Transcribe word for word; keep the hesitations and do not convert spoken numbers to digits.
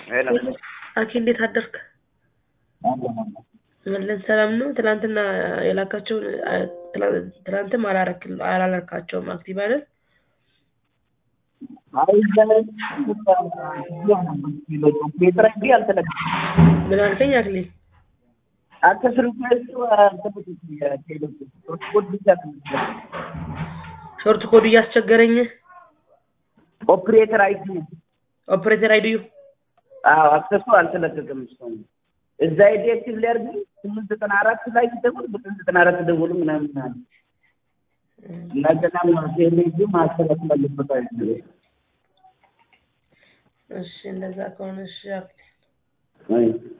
ሄሎ አኪ እንዴት አደርክ? ወለን ሰላም ነው። ትላንትና የላካቸው ትላንትም አላረክል አላላካቸውም አክቲቭ አይደል? አይ ዘለ ፔትራ እንዲ አልተለቀ ምን አልከኝ አክሊ? አከስሩ ከሱ አልተበቀ ቴሌ ኮድ ብቻ ሾርት ኮድ እያስቸገረኝ ኦፕሬተር አይዲ ኦፕሬተር አይዲ አዎ አክሰሱ አልተለቀቀም እስካሁን እዛ አይዲክቲቭ ሊያርግ ስምንት ዘጠና አራት ላይ ደውል ስምንት ዘጠና አራት ደውል ምናምን ማለት ለገና ማሰለኝ ማሰለኝ ለበት አይደል እሺ እንደዛ ከሆነ እሺ አይ